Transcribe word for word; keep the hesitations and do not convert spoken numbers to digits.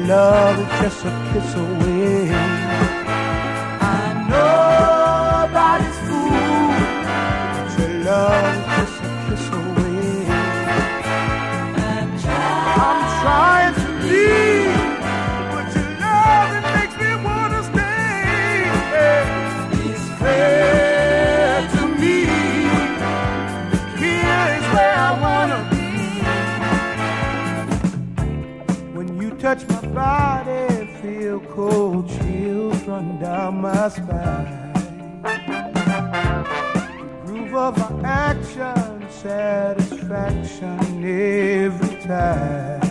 love is just a kiss away. I know nobody's fool, but your love is just a kiss away. I'm trying, I'm trying to leave, but your love, it makes me wanna stay. It's clear to me, here is where I wanna be. When you touch my body, feel cold chills run down my spine. The groove of our action, satisfaction every time.